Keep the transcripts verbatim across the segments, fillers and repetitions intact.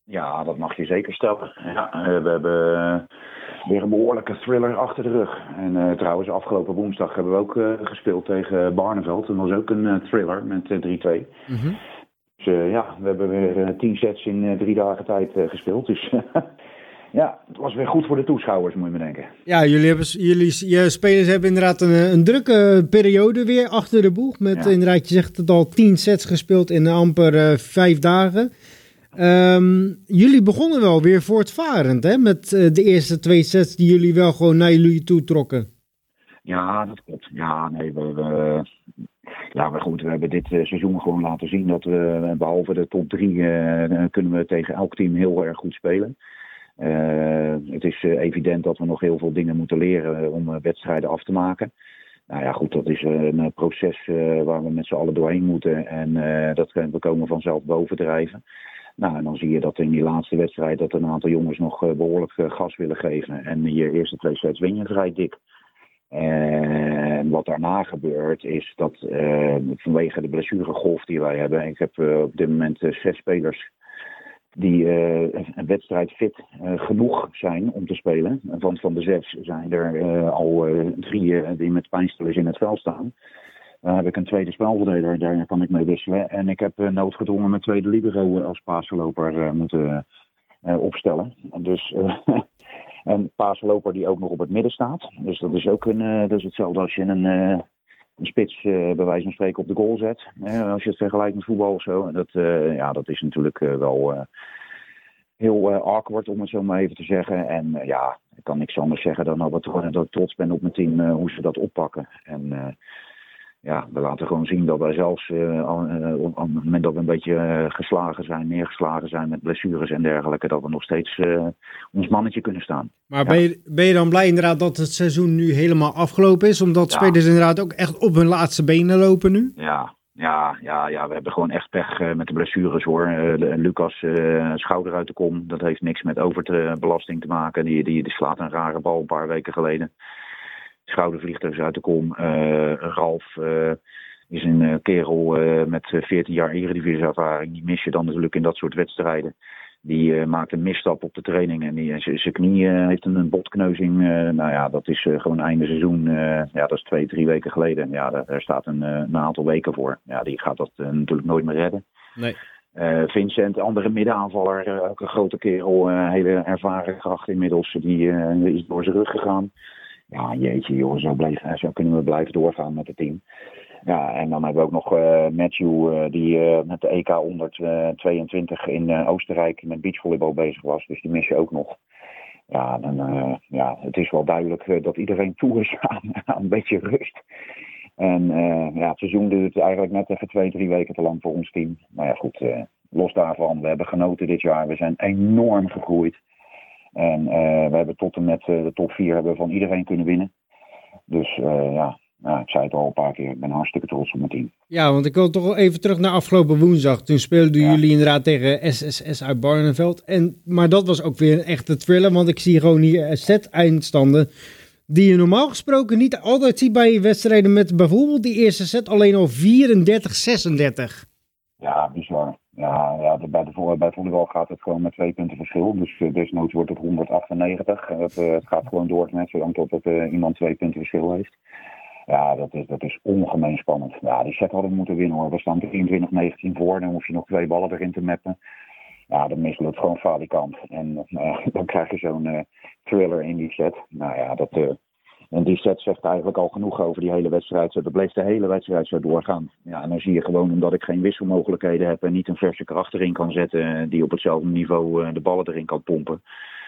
Ja, dat mag je zeker stellen. Ja, eh, we hebben eh, weer een behoorlijke thriller achter de rug. En eh, trouwens, afgelopen woensdag hebben we ook eh, gespeeld tegen Barneveld. Dat was ook een eh, thriller met eh, drie twee. Mm-hmm. Dus uh, ja, we hebben weer uh, tien sets in uh, drie dagen tijd uh, gespeeld. Dus ja, het was weer goed voor de toeschouwers, moet je me denken. Ja, jullie, hebben, jullie je spelers hebben inderdaad een, een drukke periode weer achter de boeg. Met ja. inderdaad, je zegt het al, tien sets gespeeld in amper uh, vijf dagen. Um, jullie begonnen wel weer voortvarend, hè? Met uh, de eerste twee sets die jullie wel gewoon naar jullie toe trokken. Ja, dat klopt. Ja, nee, we... we Ja, maar goed, we hebben dit uh, seizoen gewoon laten zien dat we, behalve de top drie, uh, kunnen we tegen elk team heel erg goed spelen. Uh, het is uh, evident dat we nog heel veel dingen moeten leren om uh, wedstrijden af te maken. Nou ja, goed, dat is uh, een proces uh, waar we met z'n allen doorheen moeten en uh, dat we komen vanzelf bovendrijven. Nou, en dan zie je dat in die laatste wedstrijd dat een aantal jongens nog uh, behoorlijk uh, gas willen geven. En je eerste twee sets win je vrij dik. En wat daarna gebeurt is dat uh, vanwege de blessuregolf die wij hebben, ik heb uh, op dit moment uh, zes spelers die uh, een wedstrijd fit uh, genoeg zijn om te spelen. Van, van de zes zijn er uh, al uh, drie uh, die met pijnstillers in het veld staan. Dan heb ik een tweede spelverdeler, daar kan ik mee wisselen. En ik heb uh, noodgedwongen mijn tweede libero als paasloper uh, moeten uh, opstellen. Dus... Uh, Een paasloper die ook nog op het midden staat. Dus dat is ook een, uh, dat is hetzelfde als je een, uh, een spits uh, bij wijze van spreken op de goal zet. Uh, als je het vergelijkt met voetbal of zo. Dat, uh, ja, dat is natuurlijk uh, wel uh, heel uh, awkward om het zo maar even te zeggen. En uh, ja, ik kan niks anders zeggen dan dat, we, dat ik trots ben op mijn team uh, hoe ze dat oppakken. En uh, ja, we laten gewoon zien dat wij zelfs uh, uh, op het moment dat we een beetje uh, geslagen zijn, neergeslagen zijn met blessures en dergelijke, dat we nog steeds uh, ons mannetje kunnen staan. Maar ja. ben, je, ben je dan blij inderdaad dat het seizoen nu helemaal afgelopen is? Omdat ja. spelers inderdaad ook echt op hun laatste benen lopen nu? Ja, ja, ja, ja we hebben gewoon echt pech uh, met de blessures hoor. Uh, Lucas uh, schouder uit de kom, dat heeft niks met overbelasting te maken. Die, die, die slaat een rare bal een paar weken geleden. Schoudervliegtuigs uit de kom. Uh, Ralf uh, is een uh, kerel uh, met veertien jaar eredivisie-ervaring. Die mis je dan natuurlijk in dat soort wedstrijden. Die uh, maakt een misstap op de training en die, zijn knie uh, heeft een, een botkneuzing. Uh, nou ja, dat is uh, gewoon einde seizoen. Uh, ja, dat is twee, drie weken geleden. Ja, daar, daar staat een, uh, een aantal weken voor. Ja, die gaat dat uh, natuurlijk nooit meer redden. Nee. Uh, Vincent, andere middenaanvaller, uh, ook een grote kerel, uh, hele ervaren kracht inmiddels. Die uh, is door zijn rug gegaan. Ja, jeetje joh, zo, bleef, zo kunnen we blijven doorgaan met het team. Ja, en dan hebben we ook nog uh, Matthew, uh, die uh, met de E K onder tweeëntwintig in uh, Oostenrijk met beachvolleybal bezig was. Dus die mis je ook nog. Ja, dan, uh, ja het is wel duidelijk uh, dat iedereen toe is aan, aan een beetje rust. En uh, ja, het seizoen duurt eigenlijk net even twee, drie weken te lang voor ons team. Maar ja, goed, uh, los daarvan, we hebben genoten dit jaar. We zijn enorm gegroeid. En uh, we hebben tot en met uh, de top vier hebben we van iedereen kunnen winnen. Dus uh, ja, nou, ik zei het al een paar keer, ik ben hartstikke trots op mijn team. Ja, want ik wil toch wel even terug naar afgelopen woensdag. Toen speelden ja. jullie inderdaad tegen S S S uit Barneveld. En, maar dat was ook weer een echte thriller, want ik zie gewoon hier set-eindstanden die je normaal gesproken niet altijd ziet bij wedstrijden met bijvoorbeeld die eerste set alleen al vierendertig zesendertig. Ja, bizar. Ja, ja bij, de, bij volleybal gaat het gewoon met twee punten verschil. Dus uh, desnoods wordt het honderdachtennegentig. Het, uh, het gaat gewoon door net zolang tot het, uh, iemand twee punten verschil heeft. Ja, dat is, dat is ongemeen spannend. Ja, die set hadden we moeten winnen hoor. We staan drieëntwintig negentien voor. Dan hoef je nog twee ballen erin te mappen. Ja, dan missen we het gewoon falikant. En uh, dan krijg je zo'n uh, thriller in die set. Nou ja, dat... Uh, En die set zegt eigenlijk al genoeg over die hele wedstrijd. Dat bleef de hele wedstrijd zo doorgaan. Ja, en dan zie je gewoon, omdat ik geen wisselmogelijkheden heb en niet een verse kracht erin kan zetten die op hetzelfde niveau de ballen erin kan pompen.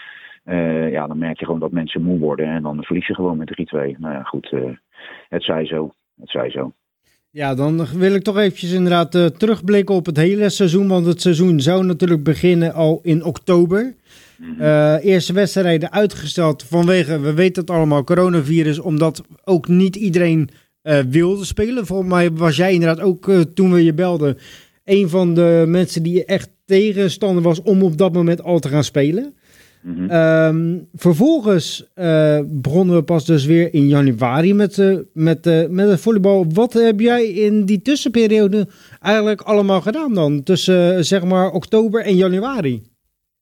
Uh, ja, dan merk je gewoon dat mensen moe worden en dan verlies je gewoon met drie twee. Nou ja, goed, uh, het zij zo. Het zij zo. Ja, dan wil ik toch eventjes inderdaad uh, terugblikken op het hele seizoen. Want het seizoen zou natuurlijk beginnen al in oktober. Mm-hmm. Uh, eerste wedstrijden uitgesteld vanwege, we weten het allemaal, coronavirus. Omdat ook niet iedereen uh, wilde spelen. Volgens mij was jij inderdaad ook, uh, toen we je belden, een van de mensen die echt tegenstander was om op dat moment al te gaan spelen. Mm-hmm. Um, vervolgens uh, begonnen we pas dus weer in januari met, uh, met, uh, met het volleybal. Wat heb jij in die tussenperiode eigenlijk allemaal gedaan dan? Tussen uh, zeg maar oktober en januari?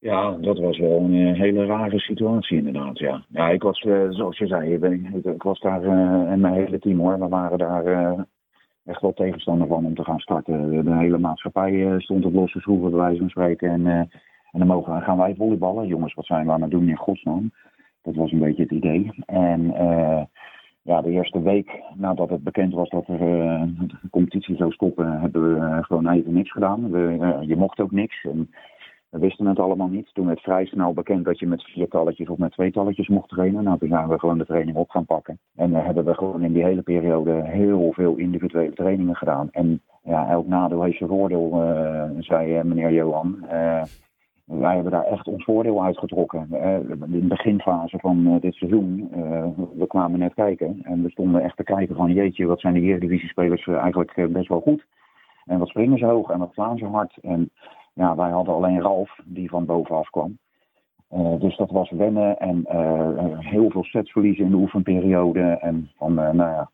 Ja, dat was wel een uh, hele rare situatie inderdaad, ja. Ja, ik was, uh, zoals je zei, ik, ik, ik was daar uh, en mijn hele team hoor, we waren daar uh, echt wel tegenstander van om te gaan starten. De hele maatschappij uh, stond op losse schroeven bij wijze van spreken en, uh, en dan mogen, gaan wij volleyballen. Jongens, wat zijn we aan het doen in godsnaam? Dat was een beetje het idee. En uh, ja, de eerste week nadat het bekend was dat er uh, de competitie zou stoppen, hebben we uh, gewoon even niks gedaan. We, uh, je mocht ook niks en we wisten het allemaal niet. Toen werd vrij snel bekend dat je met viertalletjes of met tweetalletjes mocht trainen. Nou, toen zijn we gewoon de training op gaan pakken. En dan uh, hebben we gewoon in die hele periode heel veel individuele trainingen gedaan. En ja, elk nadeel heeft zijn voordeel, uh, zei uh, meneer Johan. Uh, wij hebben daar echt ons voordeel uitgetrokken. Uh, in de beginfase van uh, dit seizoen, uh, we kwamen net kijken. En we stonden echt te kijken van jeetje, wat zijn de Eredivisie-spelers uh, eigenlijk uh, best wel goed. En wat springen ze hoog en wat slaan ze hard. En ja, wij hadden alleen Ralf die van bovenaf kwam. Uh, dus dat was wennen en uh, heel veel sets verliezen in de oefenperiode. En van, uh, nou ja,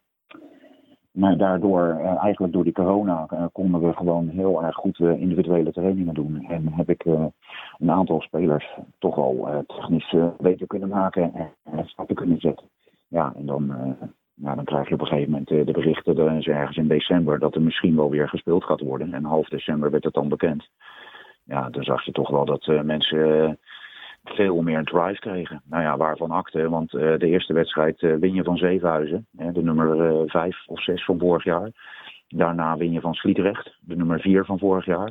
maar daardoor, uh, eigenlijk door die corona, uh, konden we gewoon heel erg goed uh, individuele trainingen doen. En heb ik uh, een aantal spelers toch al uh, technisch uh, beter kunnen maken en uh, stappen kunnen zetten. Ja, en dan, uh, ja, dan krijg je op een gegeven moment uh, de berichten uh, ergens in december dat er misschien wel weer gespeeld gaat worden. En half december werd het dan bekend. Ja, dan zag je toch wel dat uh, mensen uh, veel meer drive kregen. Nou ja, waarvan akte, want uh, de eerste wedstrijd uh, win je van Zevenhuizen, hè, de nummer uh, vijf of zes van vorig jaar. Daarna win je van Sliedrecht, de nummer vier van vorig jaar.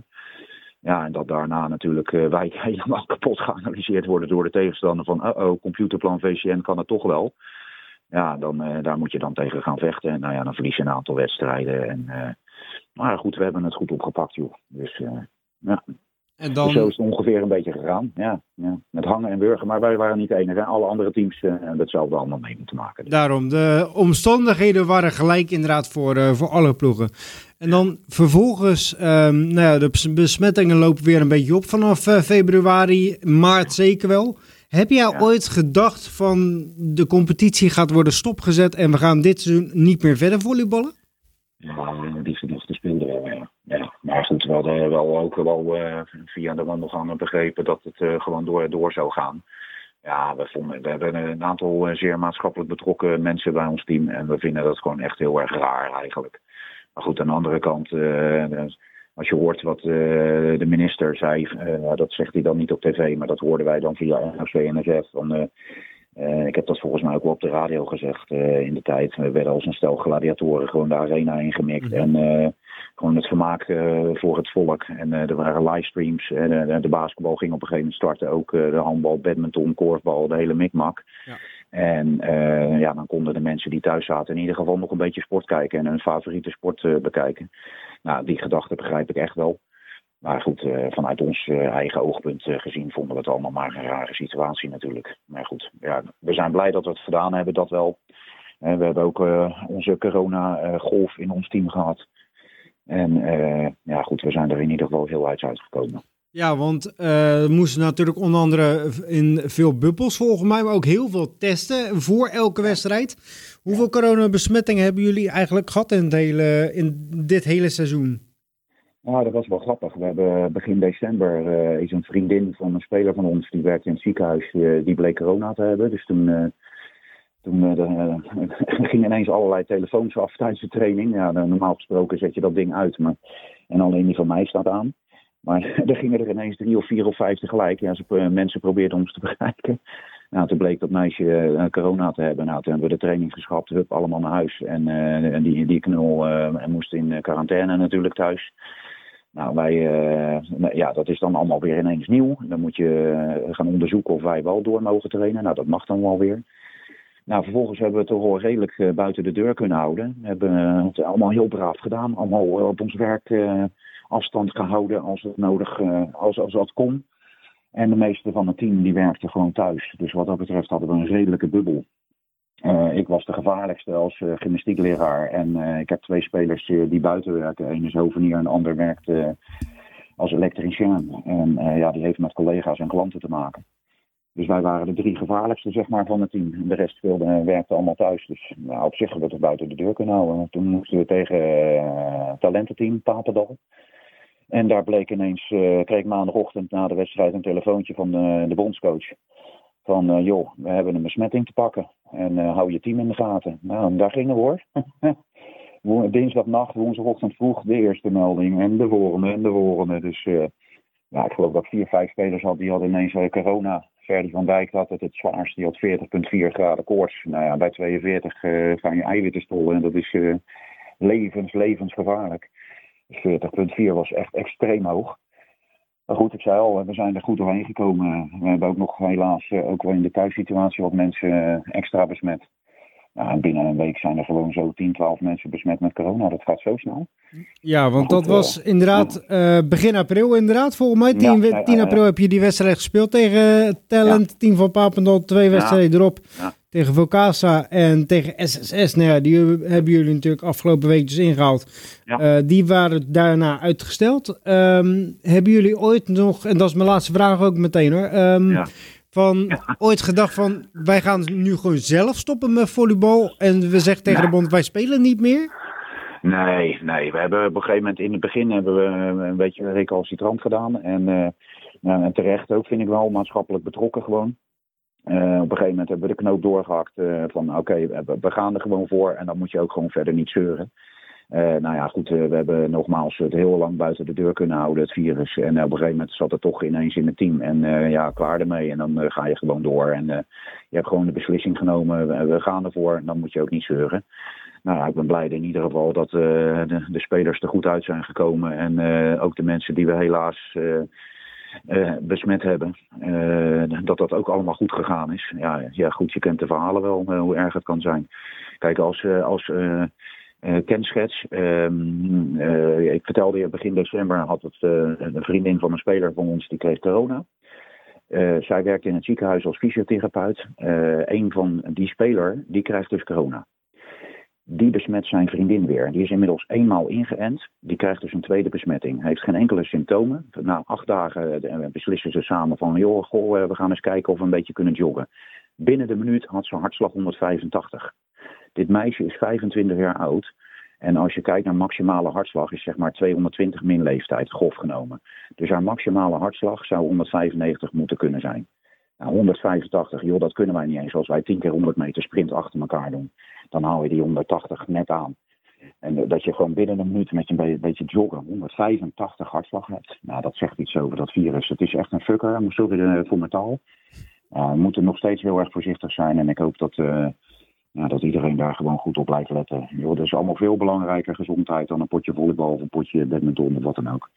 Ja, en dat daarna natuurlijk uh, wij helemaal kapot geanalyseerd worden door de tegenstander van uh-oh, computerplan V C N kan het toch wel. Ja, dan, uh, daar moet je dan tegen gaan vechten. En nou ja, dan verlies je een aantal wedstrijden. En, uh, maar goed, we hebben het goed opgepakt, joh. Dus uh, ja. En dan... Dus zo is het ongeveer een beetje gegaan. Ja, ja. Met hangen en wurgen. Maar wij waren niet de enige. Alle andere teams uh, hebben hetzelfde allemaal mee moeten maken. Dus. Daarom, de omstandigheden waren gelijk inderdaad voor, uh, voor alle ploegen. En dan vervolgens, um, nou ja, de besmettingen lopen weer een beetje op vanaf uh, februari, maart zeker wel. Heb jij ja. ooit gedacht van de competitie gaat worden stopgezet en we gaan dit seizoen niet meer verder volleyballen? Ja, die gedachte speelde wel, ja. ja. Maar goed, we hadden wel ook wel uh, via de wandelgangen begrepen dat het uh, gewoon door, door zou gaan. Ja, we, vonden, we hebben een aantal uh, zeer maatschappelijk betrokken mensen bij ons team. En we vinden dat gewoon echt heel erg raar eigenlijk. Maar goed, aan de andere kant, uh, als je hoort wat uh, de minister zei, uh, dat zegt hij dan niet op tv, maar dat hoorden wij dan via N O C en N S F. Dan, uh, Uh, ik heb dat volgens mij ook wel op de radio gezegd uh, in de tijd. We werden als een stel gladiatoren gewoon de arena ingemikt. Mm-hmm. En uh, gewoon het vermaak uh, voor het volk. En uh, er waren livestreams. En uh, de basketbal ging op een gegeven moment starten. Ook uh, de handbal, badminton, korfbal, de hele mikmak. Ja. En uh, ja, dan konden de mensen die thuis zaten in ieder geval nog een beetje sport kijken. En hun favoriete sport uh, bekijken. Nou, die gedachte begrijp ik echt wel. Maar goed, uh, vanuit ons uh, eigen oogpunt uh, gezien vonden we het allemaal maar een rare situatie natuurlijk. Maar goed, ja, we zijn blij dat we het gedaan hebben, dat wel. Uh, we hebben ook uh, onze corona-golf uh, in ons team gehad. En uh, ja goed, we zijn er in ieder geval heel uit uitgekomen. Ja, want uh, er moesten natuurlijk onder andere in veel bubbels volgens mij, maar ook heel veel testen voor elke wedstrijd. Hoeveel coronabesmettingen hebben jullie eigenlijk gehad in, het hele, in dit hele seizoen? Nou, dat was wel grappig. We hebben begin december uh, is een vriendin van een speler van ons, die werkte in het ziekenhuis, uh, die bleek corona te hebben. Dus toen, uh, toen uh, de, uh, gingen ineens allerlei telefoons af tijdens de training. Ja, normaal gesproken zet je dat ding uit, maar en alleen die van mij staat aan. Maar er gingen er ineens drie of vier of vijf tegelijk. Ja, ze, uh, mensen probeerden ons te bereiken. Nou, toen bleek dat meisje uh, corona te hebben. Nou, toen hebben we de training geschrapt, hup, allemaal naar huis. En, uh, en die, die knul uh, moest in quarantaine natuurlijk thuis. Nou, wij, uh, ja, dat is dan allemaal weer ineens nieuw. Dan moet je uh, gaan onderzoeken of wij wel door mogen trainen. Nou, dat mag dan wel weer. Nou, vervolgens hebben we het toch wel redelijk uh, buiten de deur kunnen houden. We hebben uh, het allemaal heel braaf gedaan. Allemaal uh, op ons werk uh, afstand gehouden als het nodig, uh, als, als dat kon. En de meeste van het team die werkte gewoon thuis. Dus wat dat betreft hadden we een redelijke bubbel. Uh, ik was de gevaarlijkste als uh, gymnastiekleraar. En uh, ik heb twee spelers uh, die buiten werken. Eén is hovenier en de ander werkt uh, als elektricien. En uh, ja, die heeft met collega's en klanten te maken. Dus wij waren de drie gevaarlijkste zeg maar, van het team. De rest speelde, uh, werkte allemaal thuis. Dus nou, op zich hebben we het buiten de deur kunnen houden. Toen moesten we tegen uh, het talententeam Papendal. En daar bleek ineens, uh, kreeg ik maandagochtend na de wedstrijd een telefoontje van uh, de bondscoach. Van, uh, joh, we hebben een besmetting te pakken. En uh, hou je team in de gaten. Nou, daar gingen we hoor. Dinsdagnacht, woensdagochtend vroeg de eerste melding. En de volgende en de volgende. Dus uh, ja, ik geloof dat vier, vijf spelers had, die hadden ineens uh, corona. Ferdy van Dijk had het het zwaarst. Die had veertig komma vier graden koorts. Nou ja, bij tweeënveertig uh, gaan je eiwitten stollen. En dat is uh, levens, levensgevaarlijk. veertig komma vier was echt extreem hoog. Maar goed, ik zei al, we zijn er goed doorheen gekomen. We hebben ook nog helaas uh, ook wel in de thuissituatie wat mensen uh, extra besmet. Nou, en binnen een week zijn er gewoon zo tien, twaalf mensen besmet met corona. Dat gaat zo snel. Ja, want goed, dat was uh, inderdaad uh, begin april inderdaad. Volgens mij tien, ja, tien april uh, heb je die wedstrijd gespeeld tegen uh, Talent. Ja. Team van Papendal, twee wedstrijden ja. erop. Ja. Tegen Vocasa en tegen S S S. Nou ja, die hebben jullie natuurlijk afgelopen week dus ingehaald. Ja. Uh, die waren daarna uitgesteld. Um, hebben jullie ooit nog, en dat is mijn laatste vraag ook meteen hoor... Um, ja. Van ja. ooit gedacht van, wij gaan nu gewoon zelf stoppen met volleybal en we zeggen tegen nee. de bond, wij spelen niet meer? Nee, nee. We hebben op een gegeven moment, in het begin hebben we een beetje recalcitrant gedaan. En, uh, nou, en terecht ook, vind ik wel, maatschappelijk betrokken gewoon. Uh, op een gegeven moment hebben we de knoop doorgehakt uh, van oké, okay, we, we gaan er gewoon voor en dan moet je ook gewoon verder niet zeuren. Uh, nou ja, goed, uh, we hebben nogmaals het heel lang buiten de deur kunnen houden, het virus. En uh, op een gegeven moment zat het toch ineens in het team. En uh, ja, klaar ermee. En dan uh, ga je gewoon door. En uh, je hebt gewoon de beslissing genomen. We, we gaan ervoor. En dan moet je ook niet zeuren. Nou ja, ik ben blij in ieder geval dat uh, de, de spelers er goed uit zijn gekomen. En uh, ook de mensen die we helaas uh, uh, besmet hebben. Uh, dat dat ook allemaal goed gegaan is. Ja, ja goed, je kent de verhalen wel, uh, hoe erg het kan zijn. Kijk, als... Uh, als uh, Uh, kenschets. Uh, uh, ik vertelde je begin december had het uh, een vriendin van een speler van ons die kreeg corona. Uh, zij werkt in het ziekenhuis als fysiotherapeut. Uh, een van die speler die krijgt dus corona. Die besmet zijn vriendin weer. Die is inmiddels eenmaal ingeënt. Die krijgt dus een tweede besmetting. Heeft geen enkele symptomen. Na acht dagen uh, beslissen ze samen van joh, goh, uh, we gaan eens kijken of we een beetje kunnen joggen. Binnen de minuut had ze hartslag honderdvijfentachtig. Dit meisje is vijfentwintig jaar oud. En als je kijkt naar maximale hartslag is zeg maar tweehonderdtwintig min leeftijd, grof genomen. Dus haar maximale hartslag zou honderdvijfennegentig moeten kunnen zijn. Nou, honderdvijfentachtig, joh, dat kunnen wij niet eens. Als wij tien keer honderd meter sprint achter elkaar doen, dan hou je die honderdtachtig net aan. En dat je gewoon binnen een minuut met je een beetje joggen honderdvijfentachtig hartslag hebt. Nou, dat zegt iets over dat virus. Het is echt een fucker, sorry voor mijn taal. Uh, we moeten nog steeds heel erg voorzichtig zijn en ik hoop dat... Uh, Ja, dat iedereen daar gewoon goed op blijft letten. Joh, dat is allemaal veel belangrijker gezondheid dan een potje volleybal of een potje badminton of wat dan ook.